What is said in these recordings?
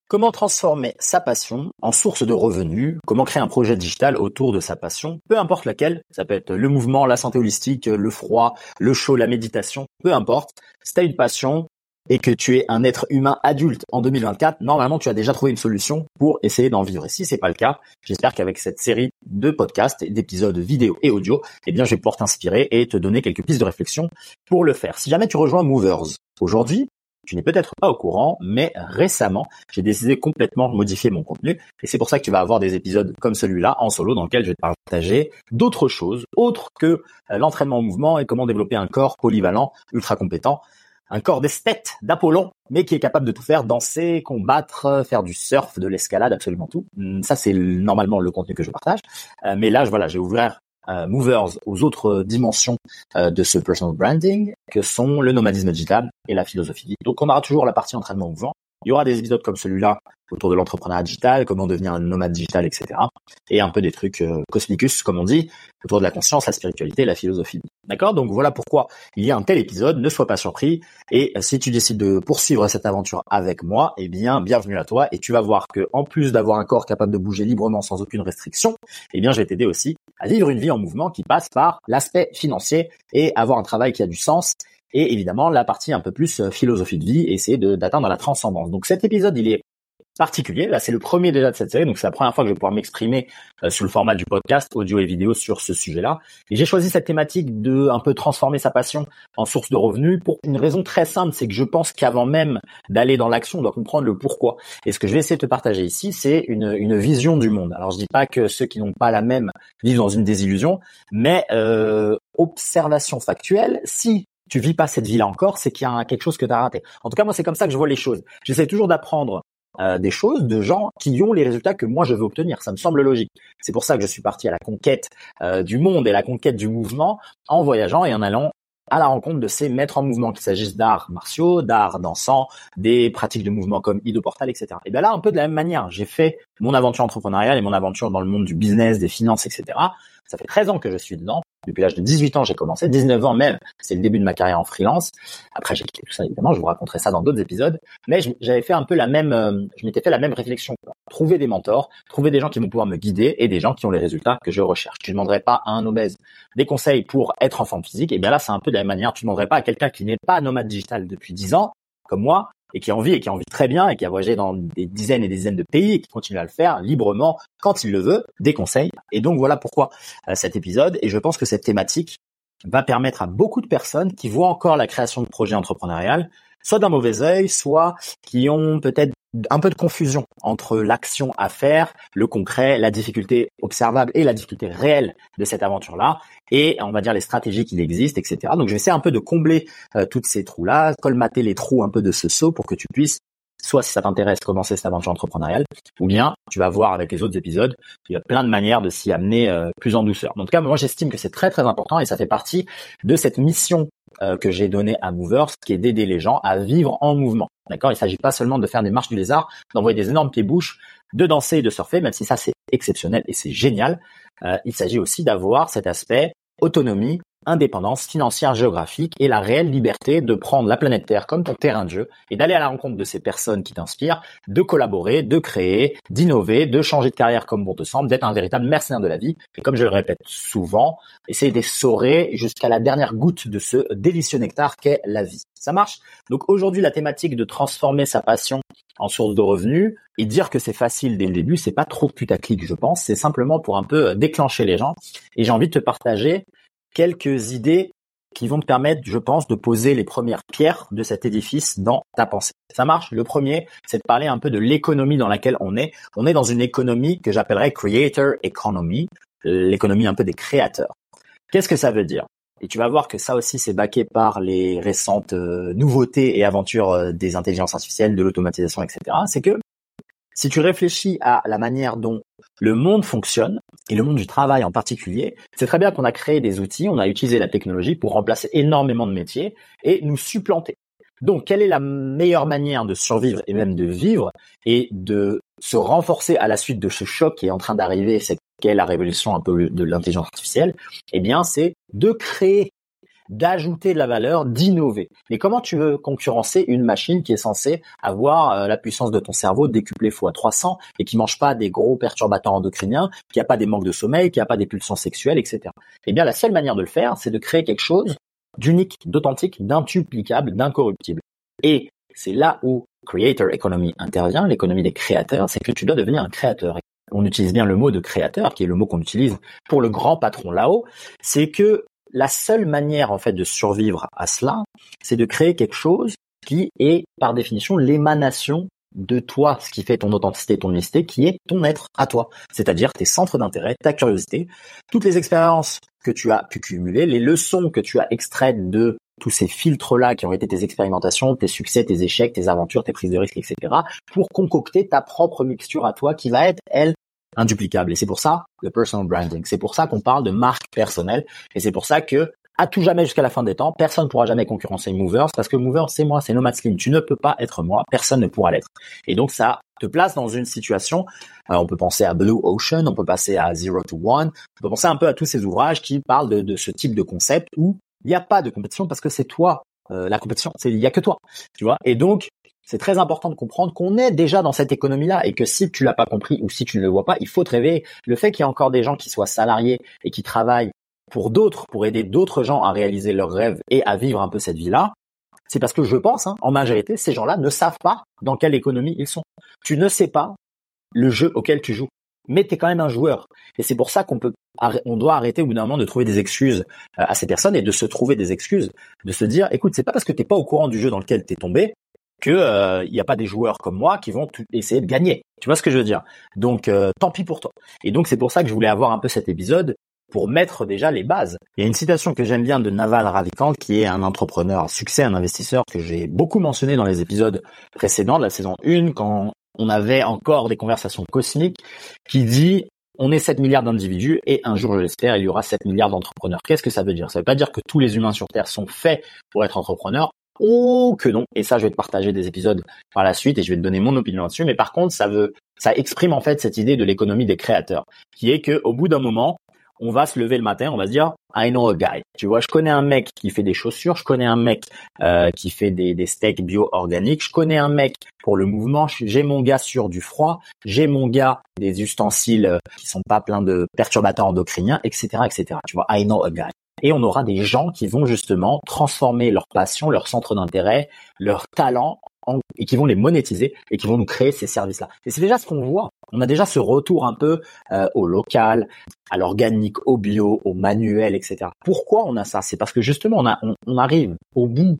Comment transformer sa passion en source de revenus? Comment créer un projet digital autour de sa passion? Peu importe laquelle, ça peut être le mouvement, la santé holistique, le froid, le chaud, la méditation, peu importe. Si tu as une passion et que tu es un être humain adulte en 2024, normalement tu as déjà trouvé une solution pour essayer d'en vivre. Et si c'est pas le cas, j'espère qu'avec cette série de podcasts, d'épisodes vidéo et audio, je vais pouvoir t'inspirer et te donner quelques pistes de réflexion pour le faire. Si jamais tu rejoins Movers aujourd'hui, tu n'es peut-être pas au courant, mais récemment, j'ai décidé de complètement modifier mon contenu. Et c'est pour ça que tu vas avoir des épisodes comme celui-là, en solo, dans lequel je vais te partager d'autres choses, autres que l'entraînement au mouvement et comment développer un corps polyvalent, ultra compétent. Un corps d'esthète, d'Apollon, mais qui est capable de tout faire, danser, combattre, faire du surf, de l'escalade, absolument tout. Ça, c'est normalement le contenu que je partage. Mais là, j'ai ouvert Movers aux autres dimensions de ce personal branding que sont le nomadisme digital et la philosophie de vie. Donc on aura toujours la partie entraînement mouvant. Il y aura des épisodes comme celui-là autour de l'entrepreneuriat digital, comment devenir un nomade digital, etc. Et un peu des trucs cosmicus, comme on dit, autour de la conscience, la spiritualité et la philosophie. D'accord? Donc voilà pourquoi il y a un tel épisode, ne sois pas surpris. Et si tu décides de poursuivre cette aventure avec moi, bienvenue à toi. Et tu vas voir que en plus d'avoir un corps capable de bouger librement sans aucune restriction, je vais t'aider aussi à vivre une vie en mouvement qui passe par l'aspect financier et avoir un travail qui a du sens. Et évidemment, la partie un peu plus philosophie de vie, essayer d'atteindre la transcendance. Donc cet épisode, il est particulier. Là, c'est le premier déjà de cette série, donc c'est la première fois que je vais pouvoir m'exprimer sous le format du podcast, audio et vidéo sur ce sujet-là. Et j'ai choisi cette thématique de un peu transformer sa passion en source de revenus pour une raison très simple, c'est que je pense qu'avant même d'aller dans l'action, on doit comprendre le pourquoi. Et ce que je vais essayer de te partager ici, c'est une vision du monde. Alors, je dis pas que ceux qui n'ont pas la même vivent dans une désillusion, mais observation factuelle, si tu vis pas cette vie-là encore, c'est qu'il y a quelque chose que tu as raté. En tout cas, moi, c'est comme ça que je vois les choses. J'essaie toujours d'apprendre des choses de gens qui ont les résultats que moi je veux obtenir. Ça me semble logique. C'est pour ça que je suis parti à la conquête du monde et la conquête du mouvement en voyageant et en allant à la rencontre de ces maîtres en mouvement, qu'il s'agisse d'arts martiaux, d'arts dansants, des pratiques de mouvement comme Ido Portal, etc. Et bien là, un peu de la même manière, j'ai fait mon aventure entrepreneuriale et mon aventure dans le monde du business, des finances, etc. Ça fait 13 ans que je suis dedans. Depuis l'âge de 18 ans, j'ai commencé. 19 ans même, c'est le début de ma carrière en freelance. Après, j'ai quitté tout ça, évidemment. Je vous raconterai ça dans d'autres épisodes. Mais j'avais fait un peu je m'étais fait la même réflexion. Trouver des mentors, trouver des gens qui vont pouvoir me guider et des gens qui ont les résultats que je recherche. Tu ne demanderais pas à un obèse des conseils pour être en forme physique. Et bien là, c'est un peu de la même manière. Tu ne demanderais pas à quelqu'un qui n'est pas nomade digital depuis 10 ans, comme moi, et qui en vit très bien et qui a voyagé dans des dizaines et des dizaines de pays et qui continue à le faire librement quand il le veut, des conseils. Et donc voilà pourquoi cet épisode. Et je pense que cette thématique va permettre à beaucoup de personnes qui voient encore la création de projets entrepreneuriales, soit d'un mauvais œil, soit qui ont peut-être un peu de confusion entre l'action à faire, le concret, la difficulté observable et la difficulté réelle de cette aventure-là, et on va dire les stratégies qui existent, etc. Donc je vais essayer un peu de combler toutes ces trous-là, colmater les trous un peu de ce seau pour que tu puisses, soit si ça t'intéresse, commencer cette aventure entrepreneuriale, ou bien tu vas voir avec les autres épisodes, il y a plein de manières de s'y amener plus en douceur. En tout cas, moi j'estime que c'est très très important et ça fait partie de cette mission que j'ai donnée à Movers, qui est d'aider les gens à vivre en mouvement. D'accord? Il ne s'agit pas seulement de faire des marches du lézard, d'envoyer des énormes pieds-bouches, de danser et de surfer, même si ça c'est exceptionnel et c'est génial. Il s'agit aussi d'avoir cet aspect autonomie, indépendance financière géographique et la réelle liberté de prendre la planète Terre comme ton terrain de jeu et d'aller à la rencontre de ces personnes qui t'inspirent, de collaborer, de créer, d'innover, de changer de carrière comme bon te semble, d'être un véritable mercenaire de la vie. Et comme je le répète souvent, essayer d'essorer jusqu'à la dernière goutte de ce délicieux nectar qu'est la vie. Ça marche? Donc aujourd'hui, la thématique de transformer sa passion en source de revenus et dire que c'est facile dès le début, c'est pas trop putaclic, je pense. C'est simplement pour un peu déclencher les gens. Et j'ai envie de te partager quelques idées qui vont te permettre, je pense, de poser les premières pierres de cet édifice dans ta pensée. Ça marche? Le premier, c'est de parler un peu de l'économie dans laquelle on est. On est dans une économie que j'appellerais creator economy, l'économie un peu des créateurs. Qu'est-ce que ça veut dire? Et tu vas voir que ça aussi, c'est backé par les récentes nouveautés et aventures des intelligences artificielles, de l'automatisation, etc. C'est que si tu réfléchis à la manière dont le monde fonctionne, et le monde du travail en particulier, c'est très bien qu'on a créé des outils, on a utilisé la technologie pour remplacer énormément de métiers et nous supplanter. Donc, quelle est la meilleure manière de survivre et même de vivre et de se renforcer à la suite de ce choc qui est en train d'arriver, c'est qu'est la révolution un peu de l'intelligence artificielle? Eh bien, c'est de créer d'ajouter de la valeur, d'innover. Mais comment tu veux concurrencer une machine qui est censée avoir la puissance de ton cerveau décuplée fois 300 et qui mange pas des gros perturbateurs endocriniens, qui a pas des manques de sommeil, qui a pas des pulsions sexuelles, etc. Eh bien, la seule manière de le faire, c'est de créer quelque chose d'unique, d'authentique, d'intuplicable, d'incorruptible. Et c'est là où Creator Economy intervient, l'économie des créateurs, c'est que tu dois devenir un créateur. On utilise bien le mot de créateur, qui est le mot qu'on utilise pour le grand patron là-haut. C'est que la seule manière, en fait, de survivre à cela, c'est de créer quelque chose qui est, par définition, l'émanation de toi, ce qui fait ton authenticité, ton unicité, qui est ton être à toi. C'est-à-dire tes centres d'intérêt, ta curiosité, toutes les expériences que tu as pu cumuler, les leçons que tu as extraites de tous ces filtres-là qui ont été tes expérimentations, tes succès, tes échecs, tes aventures, tes prises de risques, etc., pour concocter ta propre mixture à toi qui va être, elle, induplicable. Et c'est pour ça le personal branding. C'est pour ça qu'on parle de marque personnelle. Et c'est pour ça que, à tout jamais jusqu'à la fin des temps, personne ne pourra jamais concurrencer Movers parce que Movers, c'est moi, c'est Nomad Slim. Tu ne peux pas être moi, personne ne pourra l'être. Et donc, ça te place dans une situation, on peut penser à Blue Ocean, on peut passer à Zero to One, on peut penser un peu à tous ces ouvrages qui parlent de ce type de concept où il n'y a pas de compétition parce que c'est toi, la compétition, il y a que toi, tu vois. Et donc, c'est très important de comprendre qu'on est déjà dans cette économie-là et que si tu l'as pas compris ou si tu ne le vois pas, il faut te réveiller. Le fait qu'il y ait encore des gens qui soient salariés et qui travaillent pour d'autres, pour aider d'autres gens à réaliser leurs rêves et à vivre un peu cette vie-là, c'est parce que je pense, en majorité, ces gens-là ne savent pas dans quelle économie ils sont. Tu ne sais pas le jeu auquel tu joues, mais tu es quand même un joueur. Et c'est pour ça on doit arrêter au bout d'un moment de trouver des excuses à ces personnes et de se trouver des excuses, de se dire, écoute, c'est pas parce que t'es pas au courant du jeu dans lequel t'es tombé que il y a pas des joueurs comme moi qui vont essayer de gagner. Tu vois ce que je veux dire? Donc tant pis pour toi. Et donc c'est pour ça que je voulais avoir un peu cet épisode pour mettre déjà les bases. Il y a une citation que j'aime bien de Naval Ravikant, qui est un entrepreneur à succès, un investisseur que j'ai beaucoup mentionné dans les épisodes précédents de la saison 1 quand on avait encore des conversations cosmiques, qui dit on est 7 milliards d'individus et un jour, je l'espère, il y aura 7 milliards d'entrepreneurs. Qu'est-ce que ça veut dire? Ça veut pas dire que tous les humains sur Terre sont faits pour être entrepreneurs. Oh que non. Et ça, je vais te partager des épisodes par la suite et je vais te donner mon opinion là-dessus. Mais par contre, ça exprime en fait cette idée de l'économie des créateurs, qui est que au bout d'un moment, on va se lever le matin, on va se dire I know a guy. Tu vois, je connais un mec qui fait des chaussures, je connais un mec qui fait des steaks bio-organiques, je connais un mec pour le mouvement, j'ai mon gars sur du froid, j'ai mon gars des ustensiles qui sont pas pleins de perturbateurs endocriniens, etc., etc. Tu vois, I know a guy. Et on aura des gens qui vont justement transformer leur passion, leur centre d'intérêt, leur talent et qui vont les monétiser et qui vont nous créer ces services-là. Et c'est déjà ce qu'on voit. On a déjà ce retour un peu au local, à l'organique, au bio, au manuel, etc. Pourquoi on a ça? C'est parce que justement, on arrive au bout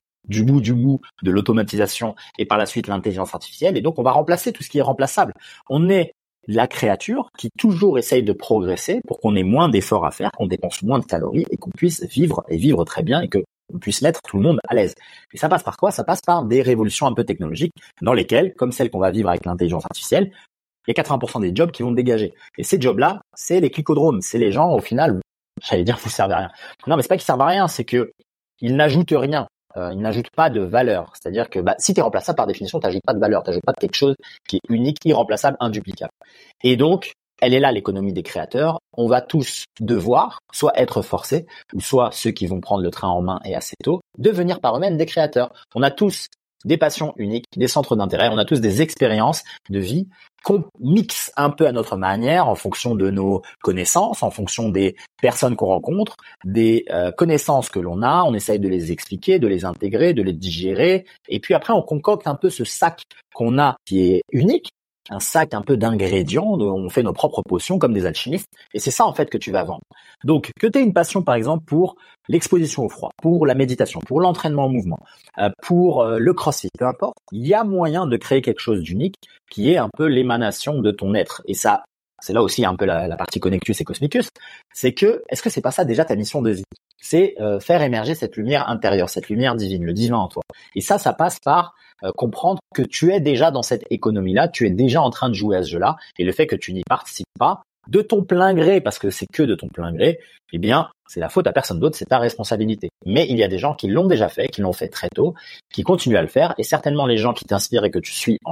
de l'automatisation et par la suite l'intelligence artificielle. Et donc, on va remplacer tout ce qui est remplaçable. On est la créature qui toujours essaye de progresser pour qu'on ait moins d'efforts à faire, qu'on dépense moins de calories et qu'on puisse vivre et vivre très bien et qu'on puisse mettre tout le monde à l'aise. Et ça passe par quoi? Ça passe par des révolutions un peu technologiques dans lesquelles, comme celle qu'on va vivre avec l'intelligence artificielle, il y a 80% des jobs qui vont dégager. Et ces jobs-là, c'est les clicodromes. C'est les gens, au final, j'allais dire, vous servez à rien. Non, mais c'est pas qu'ils servent à rien, c'est que ils n'ajoutent rien. Ils n'ajoutent pas de valeur. C'est-à-dire que si tu es remplaçable, par définition, tu n'ajoutes pas de valeur. Tu n'ajoutes pas de quelque chose qui est unique, irremplaçable, induplicable. Et donc, elle est là, l'économie des créateurs. On va tous devoir, soit être forcés, ou soit ceux qui vont prendre le train en main et assez tôt, devenir par eux-mêmes des créateurs. On a tous des passions uniques, des centres d'intérêt, on a tous des expériences de vie qu'on mixe un peu à notre manière en fonction de nos connaissances, en fonction des personnes qu'on rencontre, des connaissances que l'on a, on essaye de les expliquer, de les intégrer, de les digérer, et puis après on concocte un peu ce sac qu'on a qui est unique, un sac un peu d'ingrédients, on fait nos propres potions comme des alchimistes, et c'est ça en fait que tu vas vendre. Donc que tu aies une passion par exemple pour l'exposition au froid, pour la méditation, pour l'entraînement en mouvement, pour le crossfit, peu importe, il y a moyen de créer quelque chose d'unique qui est un peu l'émanation de ton être. Et ça, c'est là aussi un peu la partie Connectus et Cosmicus, c'est que, est-ce que c'est pas ça déjà ta mission de vie? C'est faire émerger cette lumière intérieure, cette lumière divine, le divin en toi. Et ça passe par comprendre que tu es déjà dans cette économie-là, tu es déjà en train de jouer à ce jeu-là, et le fait que tu n'y participes pas de ton plein gré, parce que c'est que de ton plein gré, eh bien, c'est la faute à personne d'autre, c'est ta responsabilité. Mais il y a des gens qui l'ont déjà fait, qui l'ont fait très tôt, qui continuent à le faire, et certainement les gens qui t'inspirent et que tu suis en ligne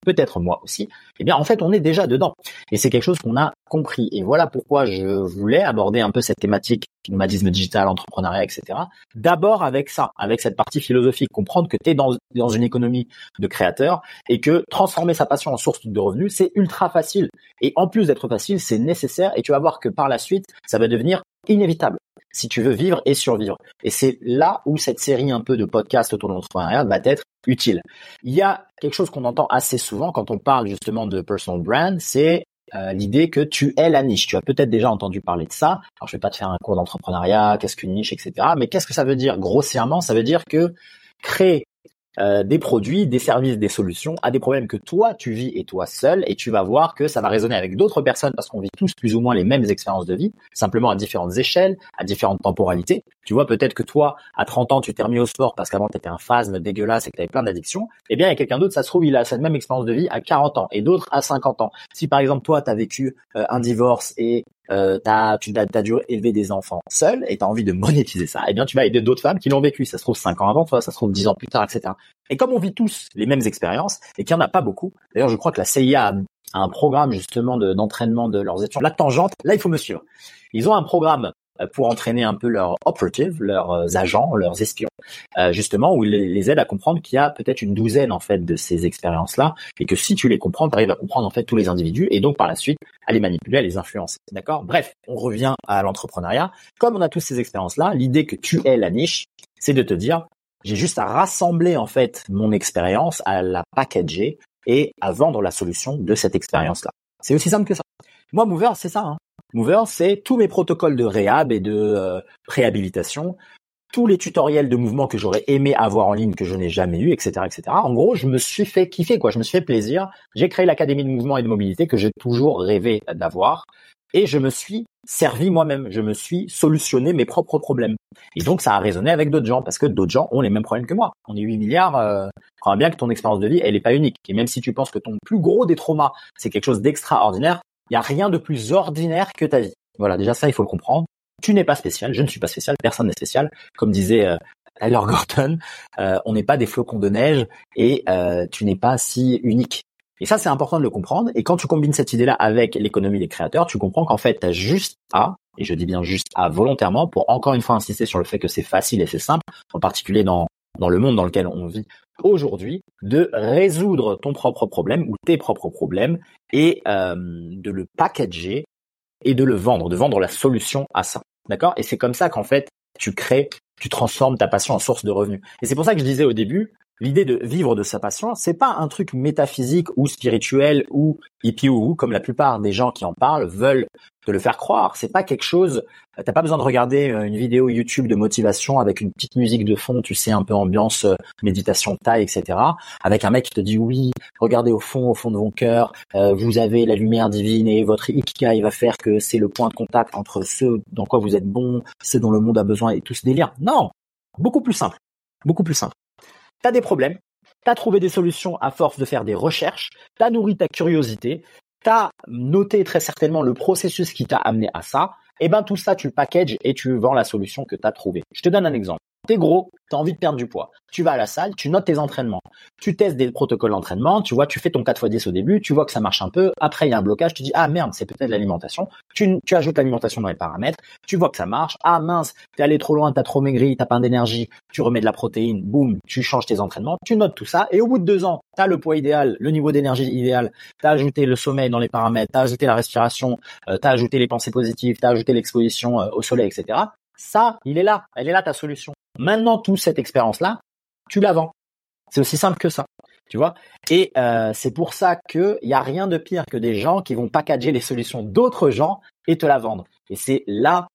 peut-être moi aussi, eh bien en fait on est déjà dedans. Et c'est quelque chose qu'on a compris. Et voilà pourquoi je voulais aborder un peu cette thématique nomadisme digital, entrepreneuriat, etc. D'abord avec ça, avec cette partie philosophique, comprendre que tu es dans une économie de créateurs et que transformer sa passion en source de revenus, c'est ultra facile. Et en plus d'être facile, c'est nécessaire et tu vas voir que par la suite, ça va devenir inévitable si tu veux vivre et survivre. Et c'est là où cette série un peu de podcasts autour de l'entrepreneuriat va être utile. Il y a quelque chose qu'on entend assez souvent quand on parle justement de personal brand, c'est l'idée que tu es la niche. Tu as peut-être déjà entendu parler de ça. Alors, je vais pas te faire un cours d'entrepreneuriat, qu'est-ce qu'une niche, etc. Mais qu'est-ce que ça veut dire grossièrement? Ça veut dire que créer des produits, des services, des solutions à des problèmes que toi tu vis et toi seul, et tu vas voir que ça va résonner avec d'autres personnes parce qu'on vit tous plus ou moins les mêmes expériences de vie, simplement à différentes échelles, à différentes temporalités. Tu vois, peut-être que toi, à 30 ans, tu t'es remis au sport parce qu'avant tu étais un phasme dégueulasse et que tu avais plein d'addictions. Eh bien, il y a quelqu'un d'autre, ça se trouve, il a cette même expérience de vie à 40 ans et d'autres à 50 ans. Si par exemple toi, tu as vécu un divorce et t'as dû élever des enfants seul et t'as envie de monétiser ça, eh bien tu vas aider d'autres femmes qui l'ont vécu. Ça se trouve 5 ans avant toi, ça se trouve 10 ans plus tard, etc. Et comme on vit tous les mêmes expériences et qu'il n'y en a pas beaucoup, d'ailleurs je crois que la CIA a un programme justement d'entraînement de leurs étudiants. La tangente, là il faut me suivre. Ils ont un programme pour entraîner un peu leurs operatives, leurs agents, leurs espions, justement où ils les aident à comprendre qu'il y a peut-être une douzaine en fait de ces expériences-là et que si tu les comprends, tu arrives à comprendre en fait tous les individus et donc par la suite à les manipuler, à les influencer. D'accord? Bref, on revient à l'entrepreneuriat. Comme on a tous ces expériences-là, l'idée que tu es la niche, c'est de te dire j'ai juste à rassembler en fait mon expérience, à la packager et à vendre la solution de cette expérience-là. C'est aussi simple que ça. Moi, Mover, c'est ça. Hein. Mover, c'est tous mes protocoles de réhab et de réhabilitation, tous les tutoriels de mouvement que j'aurais aimé avoir en ligne que je n'ai jamais eu, etc., etc. En gros, je me suis fait kiffer, quoi. Je me suis fait plaisir. J'ai créé l'académie de mouvement et de mobilité que j'ai toujours rêvé d'avoir. Et je me suis servi moi-même, je me suis solutionné mes propres problèmes. Et donc, ça a résonné avec d'autres gens, parce que d'autres gens ont les mêmes problèmes que moi. On est 8 milliards, crois bien que ton expérience de vie, elle n'est pas unique. Et même si tu penses que ton plus gros des traumas, c'est quelque chose d'extraordinaire, il n'y a rien de plus ordinaire que ta vie. Voilà, déjà ça, il faut le comprendre. Tu n'es pas spécial, je ne suis pas spécial, personne n'est spécial. Comme disait Tyler Gordon, on n'est pas des flocons de neige et tu n'es pas si unique. Et ça, c'est important de le comprendre. Et quand tu combines cette idée-là avec l'économie des créateurs, tu comprends qu'en fait, tu as juste à, et je dis bien juste à volontairement, pour encore une fois insister sur le fait que c'est facile et c'est simple, en particulier dans le monde dans lequel on vit aujourd'hui, de résoudre ton propre problème ou tes propres problèmes et de le packager et de le vendre, de vendre la solution à ça. D'accord? Et c'est comme ça qu'en fait, tu transformes ta passion en source de revenus. Et c'est pour ça que je disais au début, l'idée de vivre de sa passion, c'est pas un truc métaphysique ou spirituel ou hippie ou comme la plupart des gens qui en parlent veulent te le faire croire. C'est pas quelque chose, t'as pas besoin de regarder une vidéo YouTube de motivation avec une petite musique de fond, tu sais, un peu ambiance méditation thaï, etc. Avec un mec qui te dit oui, regardez au fond de vos cœurs, vous avez la lumière divine et votre ikigai va faire que c'est le point de contact entre ce dans quoi vous êtes bon, ce dont le monde a besoin et tout ce délire. Non, beaucoup plus simple, beaucoup plus simple. T'as des problèmes, t'as trouvé des solutions à force de faire des recherches, t'as nourri ta curiosité, t'as noté très certainement le processus qui t'a amené à ça, et ben tout ça tu le packages et tu vends la solution que t'as trouvée. Je te donne un exemple. T'es gros, t'as envie de perdre du poids. Tu vas à la salle, tu notes tes entraînements. Tu testes des protocoles d'entraînement, tu vois, tu fais ton 4x10 au début, tu vois que ça marche un peu. Après, il y a un blocage, tu dis, ah merde, c'est peut-être l'alimentation. Tu ajoutes l'alimentation dans les paramètres, tu vois que ça marche. Ah mince, t'es allé trop loin, t'as trop maigri, t'as pas d'énergie, tu remets de la protéine, boum, tu changes tes entraînements, tu notes tout ça. Et au bout de 2 ans, t'as le poids idéal, le niveau d'énergie idéal, t'as ajouté le sommeil dans les paramètres, t'as ajouté la respiration, t'as ajouté les pensées positives, t'as ajouté l'exposition au soleil, etc. Ça, elle est là ta solution. Maintenant, toute cette expérience-là, tu la vends. C'est aussi simple que ça, tu vois. Et c'est pour ça que il y a rien de pire que des gens qui vont packager les solutions d'autres gens et te la vendre. Et c'est là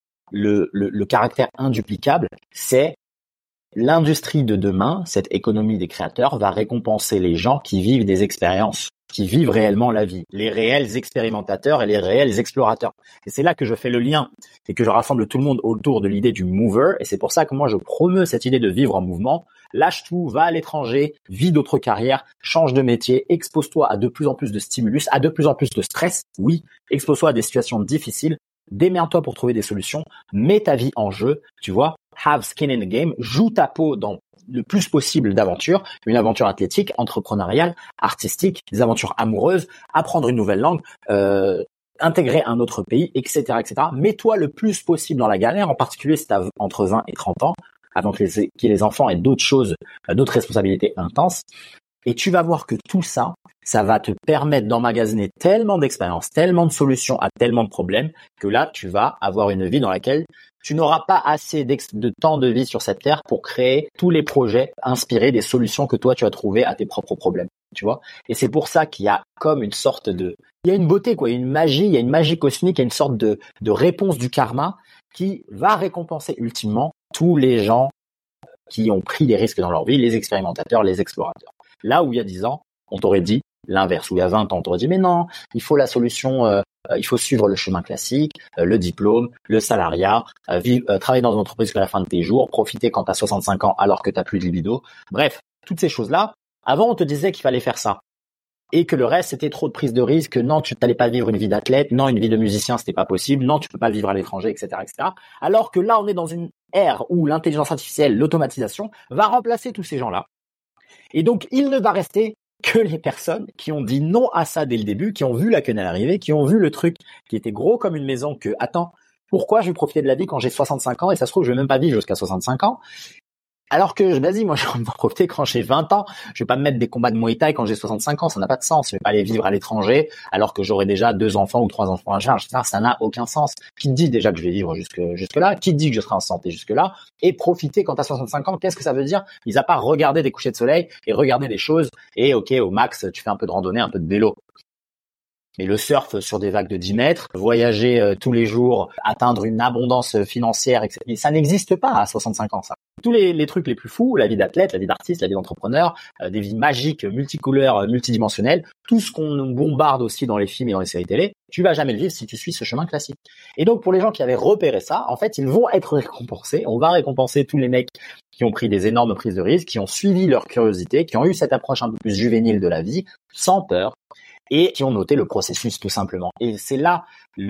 le caractère induplicable, c'est l'industrie de demain, cette économie des créateurs va récompenser les gens qui vivent des expériences, qui vivent réellement la vie, les réels expérimentateurs et les réels explorateurs. Et c'est là que je fais le lien et que je rassemble tout le monde autour de l'idée du mover. Et c'est pour ça que moi, je promeus cette idée de vivre en mouvement. Lâche tout, va à l'étranger, vis d'autres carrières, change de métier, expose-toi à de plus en plus de stimulus, à de plus en plus de stress. Oui, expose-toi à des situations difficiles. Démerde-toi pour trouver des solutions. Mets ta vie en jeu, tu vois. Have skin in the game. Joue ta peau dans le plus possible d'aventures, une aventure athlétique, entrepreneuriale, artistique, des aventures amoureuses, apprendre une nouvelle langue, intégrer un autre pays, etc., etc. Mets-toi le plus possible dans la galère, en particulier si tu as entre 20 et 30 ans, avant que les enfants aient d'autres choses, d'autres responsabilités intenses. Et tu vas voir que tout ça, ça va te permettre d'emmagasiner tellement d'expériences, tellement de solutions à tellement de problèmes, que là, tu vas avoir une vie dans laquelle tu n'auras pas assez de temps de vie sur cette terre pour créer tous les projets inspirés des solutions que toi, tu as trouvées à tes propres problèmes. Tu vois? Et c'est pour ça qu'il y a comme une sorte de, il y a une beauté, quoi, une magie, il y a une magie cosmique, il y a une sorte de réponse du karma qui va récompenser ultimement tous les gens qui ont pris des risques dans leur vie, les expérimentateurs, les explorateurs. Là où il y a 10 ans, on t'aurait dit l'inverse. Où il y a 20 ans, on t'aurait dit mais non, il faut la solution, il faut suivre le chemin classique, le diplôme, le salariat, travailler dans une entreprise jusqu'à la fin de tes jours, profiter quand tu as 65 ans alors que tu n'as plus de libido. Bref, toutes ces choses-là, avant on te disait qu'il fallait faire ça. Et que le reste, c'était trop de prise de risque, non, tu n'allais pas vivre une vie d'athlète, non, une vie de musicien, c'était pas possible, non, tu peux pas vivre à l'étranger, etc., etc. Alors que là, on est dans une ère où l'intelligence artificielle, l'automatisation, va remplacer tous ces gens-là. Et donc, il ne va rester que les personnes qui ont dit non à ça dès le début, qui ont vu la quenelle arriver, qui ont vu le truc qui était gros comme une maison, que, attends, pourquoi je vais profiter de la vie quand j'ai 65 ans et ça se trouve, je vais même pas vivre jusqu'à 65 ans. Alors que, vas-y, moi, je vais en profiter quand j'ai 20 ans. Je vais pas me mettre des combats de Muay Thai quand j'ai 65 ans. Ça n'a pas de sens. Je vais pas aller vivre à l'étranger alors que j'aurai déjà 2 enfants ou 3 enfants à charge. Ça n'a aucun sens. Qui te dit déjà que je vais vivre jusque là? Qui te dit que je serai en santé jusque là? Et profiter quand t'as 65 ans, qu'est-ce que ça veut dire? Mis à part regarder des couchers de soleil et regarder des choses. Et ok, au max, tu fais un peu de randonnée, un peu de vélo. Mais le surf sur des vagues de 10 mètres, voyager tous les jours, atteindre une abondance financière, etc. Ça n'existe pas à 65 ans, ça. Tous les trucs les plus fous, la vie d'athlète, la vie d'artiste, la vie d'entrepreneur, des vies magiques, multicouleurs, multidimensionnelles, tout ce qu'on nous bombarde aussi dans les films et dans les séries télé, tu vas jamais le vivre si tu suis ce chemin classique. Et donc, pour les gens qui avaient repéré ça, en fait, ils vont être récompensés. On va récompenser tous les mecs qui ont pris des énormes prises de risques, qui ont suivi leur curiosité, qui ont eu cette approche un peu plus juvénile de la vie, sans peur, et qui ont noté le processus tout simplement. Et c'est là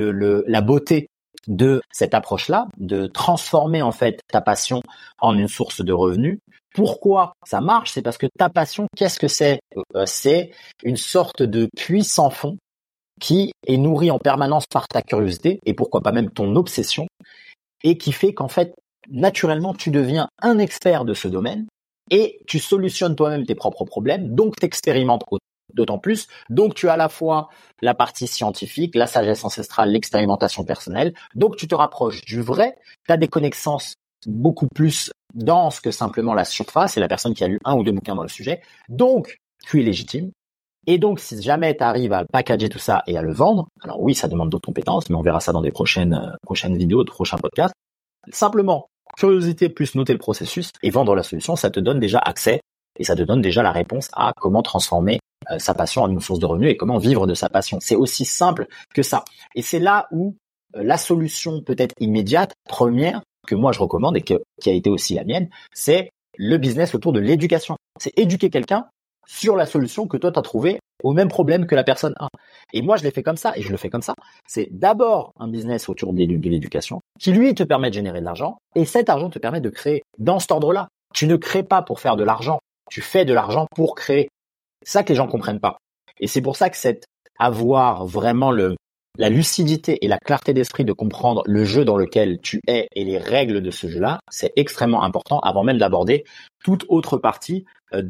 la beauté de cette approche-là, de transformer en fait ta passion en une source de revenus. Pourquoi ça marche? C'est parce que ta passion, qu'est-ce que c'est? C'est une sorte de puits sans fond qui est nourri en permanence par ta curiosité et pourquoi pas même ton obsession, et qui fait qu'en fait, naturellement, tu deviens un expert de ce domaine et tu solutionnes toi-même tes propres problèmes, donc t'expérimentes d'autant plus. Donc, tu as à la fois la partie scientifique, la sagesse ancestrale, l'expérimentation personnelle. Donc, tu te rapproches du vrai. Tu as des connaissances beaucoup plus denses que simplement la surface et la personne qui a lu 1 ou 2 bouquins dans le sujet. Donc, tu es légitime. Et donc, si jamais tu arrives à packager tout ça et à le vendre, alors oui, ça demande d'autres compétences, mais on verra ça dans des prochaines vidéos, de prochains podcasts. Simplement, curiosité plus noter le processus et vendre la solution, ça te donne déjà accès et ça te donne déjà la réponse à comment transformer sa passion en une source de revenus et comment vivre de sa passion. C'est aussi simple que ça. Et c'est là où la solution peut-être immédiate, première, que moi je recommande et qui a été aussi la mienne, c'est le business autour de l'éducation. C'est éduquer quelqu'un sur la solution que toi tu as trouvée au même problème que la personne a. Et moi je l'ai fait comme ça et je le fais comme ça. C'est d'abord un business autour de l'éducation qui lui te permet de générer de l'argent et cet argent te permet de créer dans cet ordre-là. Tu ne crées pas pour faire de l'argent, tu fais de l'argent pour créer. C'est ça que les gens comprennent pas. Et c'est pour ça que c'est avoir vraiment la lucidité et la clarté d'esprit de comprendre le jeu dans lequel tu es et les règles de ce jeu-là, c'est extrêmement important avant même d'aborder toute autre partie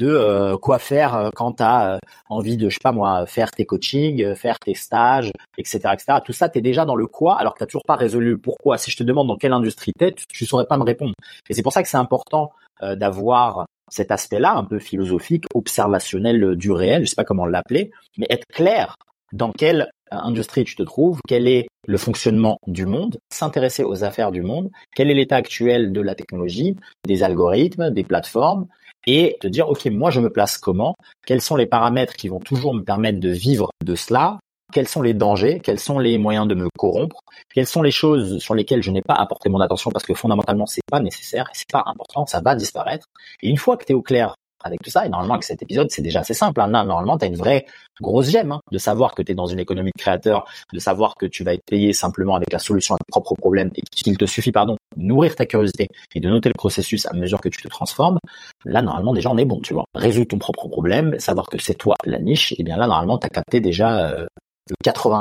de quoi faire quand tu as envie de, je sais pas moi, faire tes coachings, faire tes stages, etc., etc. Tout ça, tu es déjà dans le quoi alors que tu n'as toujours pas résolu le pourquoi. Si je te demande dans quelle industrie tu es, tu saurais pas me répondre. Et c'est pour ça que c'est important d'avoir cet aspect-là, un peu philosophique, observationnel du réel, je sais pas comment l'appeler, mais être clair dans quelle industrie tu te trouves, quel est le fonctionnement du monde, s'intéresser aux affaires du monde, quel est l'état actuel de la technologie, des algorithmes, des plateformes, et te dire, ok, moi je me place comment, quels sont les paramètres qui vont toujours me permettre de vivre de cela, quels sont les dangers, quels sont les moyens de me corrompre, quelles sont les choses sur lesquelles je n'ai pas apporté mon attention parce que fondamentalement c'est pas nécessaire et c'est pas important, ça va disparaître. Et une fois que tu es au clair avec tout ça. Et normalement, avec cet épisode, c'est déjà assez simple. Normalement, tu as une vraie grosse gemme de savoir que tu es dans une économie de créateur, de savoir que tu vas être payé simplement avec la solution à tes propres problèmes et qu'il te suffit, de nourrir ta curiosité et de noter le processus à mesure que tu te transformes. Là, normalement, déjà, on est bon, tu vois. Résoudre ton propre problème, savoir que c'est toi la niche, et bien là, normalement, tu as capté déjà le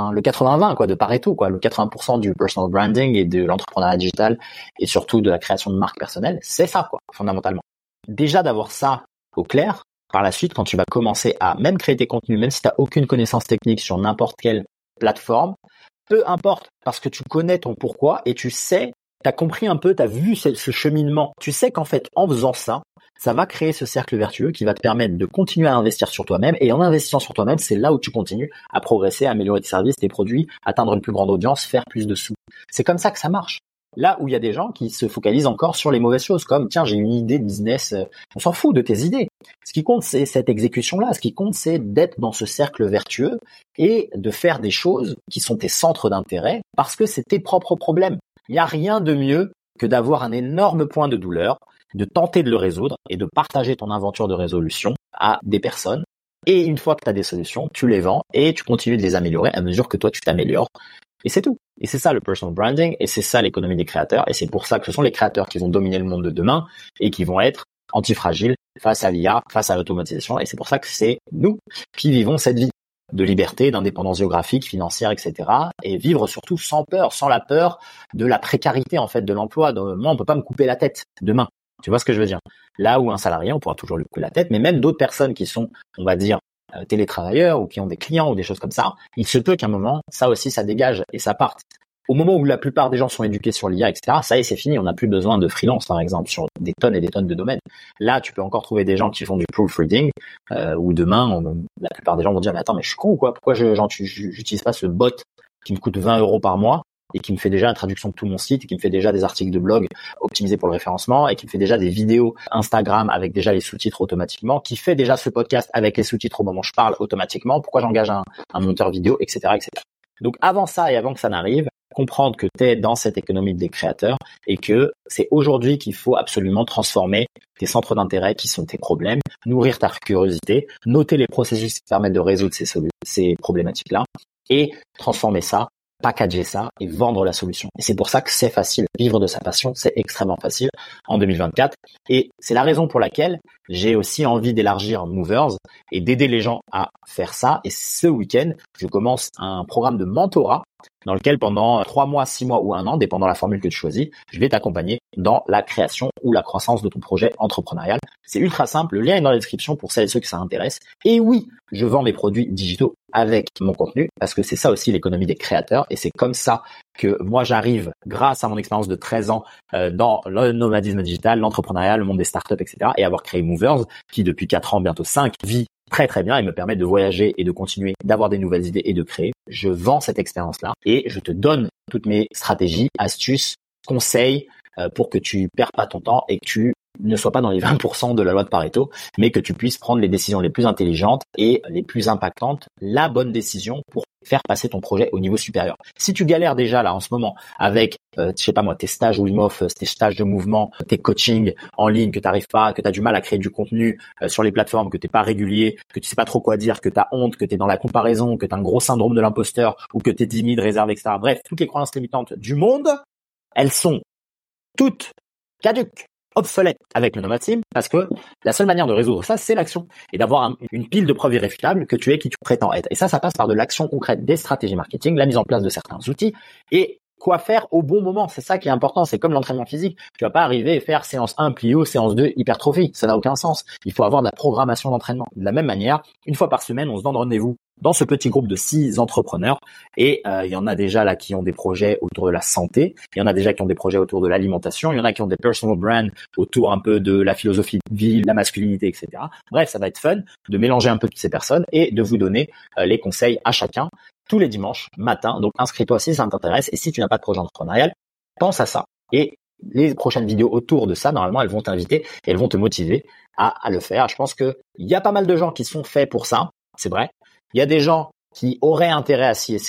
80-20 quoi, de Pareto, quoi, le 80% du personal branding et de l'entrepreneuriat digital et surtout de la création de marque personnelle, c'est ça, quoi, fondamentalement. Déjà d'avoir ça au clair, par la suite, quand tu vas commencer à même créer tes contenus, même si tu n'as aucune connaissance technique sur n'importe quelle plateforme, peu importe, parce que tu connais ton pourquoi et tu sais, tu as compris un peu, tu as vu ce cheminement, tu sais qu'en fait, en faisant ça, ça va créer ce cercle vertueux qui va te permettre de continuer à investir sur toi-même. Et en investissant sur toi-même, c'est là où tu continues à progresser, à améliorer tes services, tes produits, atteindre une plus grande audience, faire plus de sous. C'est comme ça que ça marche. Là où il y a des gens qui se focalisent encore sur les mauvaises choses, comme tiens, j'ai une idée de business, on s'en fout de tes idées. Ce qui compte, c'est cette exécution-là. Ce qui compte, c'est d'être dans ce cercle vertueux et de faire des choses qui sont tes centres d'intérêt parce que c'est tes propres problèmes. Il n'y a rien de mieux que d'avoir un énorme point de douleur, de tenter de le résoudre et de partager ton aventure de résolution à des personnes. Et une fois que tu as des solutions, tu les vends et tu continues de les améliorer à mesure que toi, tu t'améliores. Et c'est tout. Et c'est ça le personal branding et c'est ça l'économie des créateurs. Et c'est pour ça que ce sont les créateurs qui vont dominer le monde de demain et qui vont être antifragiles face à l'IA, face à l'automatisation. Et c'est pour ça que c'est nous qui vivons cette vie de liberté, d'indépendance géographique, financière, etc. Et vivre surtout sans peur, sans la peur de la précarité en fait de l'emploi. Moi, on peut pas me couper la tête demain. Tu vois ce que je veux dire? Là où un salarié, on pourra toujours lui couper la tête, mais même d'autres personnes qui sont, on va dire, télétravailleurs ou qui ont des clients ou des choses comme ça, il se peut qu'à un moment, ça aussi, ça dégage et ça parte. Au moment où la plupart des gens sont éduqués sur l'IA, etc., ça y est, c'est fini. On n'a plus besoin de freelance, par exemple, sur des tonnes et des tonnes de domaines. Là, tu peux encore trouver des gens qui font du proofreading, où demain, la plupart des gens vont dire, mais attends, mais je suis con ou quoi? Pourquoi j'utilise pas ce bot qui me coûte 20 € par mois et qui me fait déjà la traduction de tout mon site et qui me fait déjà des articles de blog optimisés pour le référencement et qui me fait déjà des vidéos Instagram avec déjà les sous-titres automatiquement, qui fait déjà ce podcast avec les sous-titres au moment où je parle automatiquement. Pourquoi j'engage un monteur vidéo, etc., etc. Donc avant ça et avant que ça n'arrive, comprendre que tu es dans cette économie des créateurs et que c'est aujourd'hui qu'il faut absolument transformer tes centres d'intérêt qui sont tes problèmes, nourrir ta curiosité, noter les processus qui permettent de résoudre ces problématiques-là et transformer ça, packager ça et vendre la solution. Et c'est pour ça que c'est facile. Vivre de sa passion, c'est extrêmement facile en 2024. Et c'est la raison pour laquelle j'ai aussi envie d'élargir Movers et d'aider les gens à faire ça. Et ce week-end, je commence un programme de mentorat dans lequel pendant 3 mois, 6 mois ou 1 an, dépendant de la formule que tu choisis, je vais t'accompagner dans la création ou la croissance de ton projet entrepreneurial. C'est ultra simple. Le lien est dans la description pour celles et ceux qui ça intéresse. Et oui, je vends mes produits digitaux avec mon contenu parce que c'est ça aussi l'économie des créateurs et c'est comme ça que moi j'arrive grâce à mon expérience de 13 ans dans le nomadisme digital, l'entrepreneuriat, le monde des startups, etc. et avoir créé Movers qui depuis 4 ans, bientôt 5, vit très très bien et me permet de voyager et de continuer d'avoir des nouvelles idées et de créer. Je vends cette expérience-là et je te donne toutes mes stratégies, astuces, conseils pour que tu perds pas ton temps et que tu ne sois pas dans les 20% de la loi de Pareto, mais que tu puisses prendre les décisions les plus intelligentes et les plus impactantes, la bonne décision pour faire passer ton projet au niveau supérieur. Si tu galères déjà là en ce moment avec, je sais pas moi, tes stages Wim Hof, tes stages de mouvement, tes coachings en ligne, que tu n'arrives pas, que tu as du mal à créer du contenu sur les plateformes, que tu n'es pas régulier, que tu sais pas trop quoi dire, que tu as honte, que tu es dans la comparaison, que tu as un gros syndrome de l'imposteur ou que tu es timide, réservé, etc. Bref, toutes les croyances limitantes du monde, elles sont toutes caduques, obsolète avec le Nomad Team parce que la seule manière de résoudre ça, c'est l'action et d'avoir une pile de preuves irréfutables que tu es qui tu prétends être. Et ça passe par de l'action concrète, des stratégies marketing, la mise en place de certains outils et quoi faire au bon moment. C'est ça qui est important. C'est comme l'entraînement physique. Tu vas pas arriver et faire séance 1 plio, séance 2 hypertrophie. Ça n'a aucun sens. Il faut avoir de la programmation d'entraînement. De la même manière, une fois par semaine, on se donne rendez-vous dans ce petit groupe de 6 entrepreneurs et il y en a déjà là qui ont des projets autour de la santé, il y en a déjà qui ont des projets autour de l'alimentation, il y en a qui ont des personal brands autour un peu de la philosophie de vie, la masculinité, etc. Bref, ça va être fun de mélanger un peu toutes ces personnes et de vous donner les conseils à chacun tous les dimanches matin. Donc inscris-toi si ça t'intéresse et si tu n'as pas de projet entrepreneurial, pense à ça. Et les prochaines vidéos autour de ça, normalement, elles vont t'inviter et elles vont te motiver à le faire. Je pense que il y a pas mal de gens qui sont faits pour ça, c'est vrai. Il y a des gens qui auraient intérêt à s'y essayer.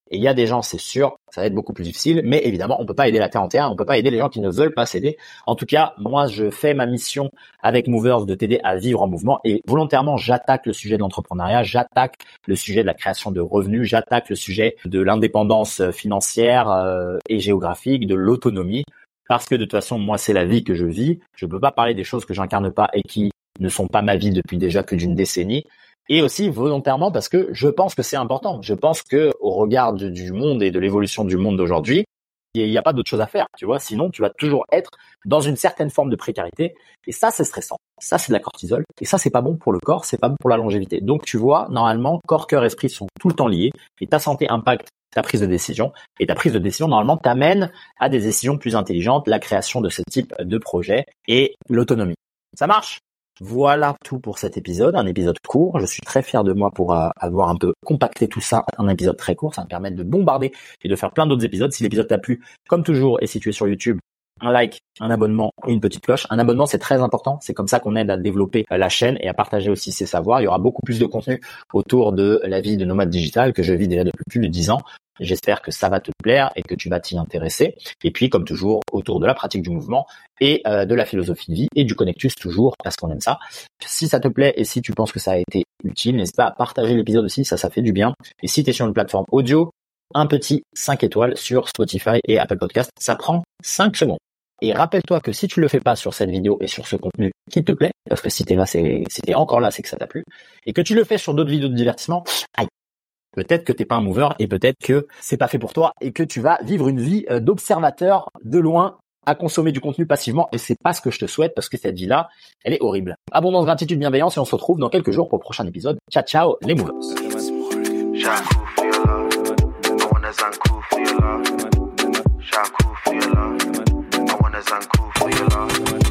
Et il y a des gens, c'est sûr, ça va être beaucoup plus difficile, mais évidemment, on peut pas aider la terre entière, on peut pas aider les gens qui ne veulent pas s'aider. En tout cas, moi, je fais ma mission avec Movers de t'aider à vivre en mouvement et volontairement, j'attaque le sujet de l'entrepreneuriat, j'attaque le sujet de la création de revenus, j'attaque le sujet de l'indépendance financière et géographique, de l'autonomie, parce que de toute façon, moi, c'est la vie que je vis. Je peux pas parler des choses que j'incarne pas et qui ne sont pas ma vie depuis déjà plus d'une décennie. Et aussi volontairement parce que je pense que c'est important. Je pense que au regard du monde et de l'évolution du monde d'aujourd'hui, il n'y a pas d'autre chose à faire, tu vois. Sinon, tu vas toujours être dans une certaine forme de précarité. Et ça, c'est stressant. Ça, c'est de la cortisol. Et ça, c'est pas bon pour le corps, c'est pas bon pour la longévité. Donc, tu vois, normalement, corps, cœur, esprit sont tout le temps liés. Et ta santé impacte ta prise de décision. Et ta prise de décision, normalement, t'amène à des décisions plus intelligentes, la création de ce type de projet et l'autonomie. Ça marche? Voilà tout pour cet épisode, un épisode court. Je suis très fier de moi pour avoir un peu compacté tout ça en un épisode très court. Ça me permet de bombarder et de faire plein d'autres épisodes. Si l'épisode t'a plu, comme toujours, et si tu es sur YouTube, un like, un abonnement et une petite cloche. Un abonnement, c'est très important. C'est comme ça qu'on aide à développer la chaîne et à partager aussi ses savoirs. Il y aura beaucoup plus de contenu autour de la vie de nomade digital que je vis déjà depuis plus de 10 ans. J'espère que ça va te plaire et que tu vas t'y intéresser. Et puis, comme toujours, autour de la pratique du mouvement et de la philosophie de vie et du Connectus toujours, parce qu'on aime ça. Si ça te plaît et si tu penses que ça a été utile, n'hésite pas à partager l'épisode aussi, ça fait du bien. Et si tu es sur une plateforme audio, un petit 5 étoiles sur Spotify et Apple Podcast, ça prend 5 secondes. Et rappelle-toi que si tu le fais pas sur cette vidéo et sur ce contenu qui te plaît, parce que si t'es là, si t'es encore là, c'est que ça t'a plu, et que tu le fais sur d'autres vidéos de divertissement, aïe. Peut-être que t'es pas un mover et peut-être que c'est pas fait pour toi et que tu vas vivre une vie d'observateur de loin à consommer du contenu passivement et c'est pas ce que je te souhaite parce que cette vie-là, elle est horrible. Abondance, gratitude, bienveillance et on se retrouve dans quelques jours pour le prochain épisode. Ciao, ciao, les movers. I wanna zang cool for your love.